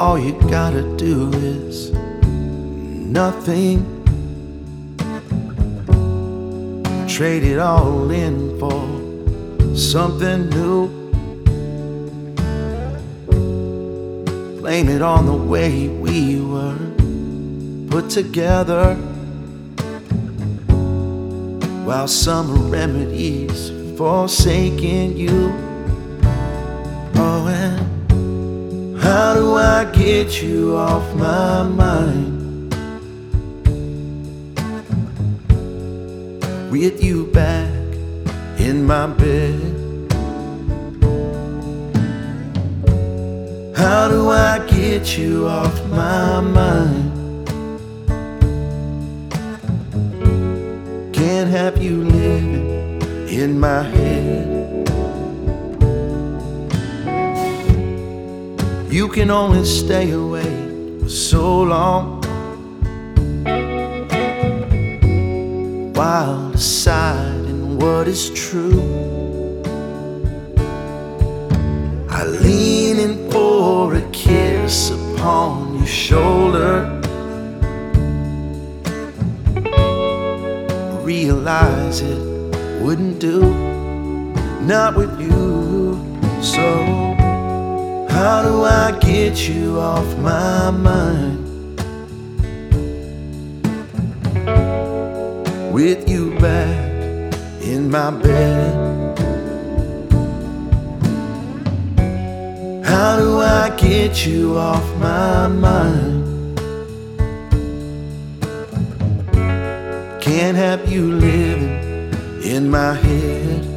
all you gotta do is nothing. Trade it all in for something new. Blame it on the way we were put together, while summer remedies forsaking you. Oh, and how do I get you off my mind? With you back in my bed. How do I get you off my mind? Can't have you living in my head. You can only stay away for so long, while deciding what is true. I lean in for a kiss upon your shoulder, realize it wouldn't do, not with you. So how do I get you off my mind? With you back in my bed. How do I get you off my mind? Can't have you living in my head.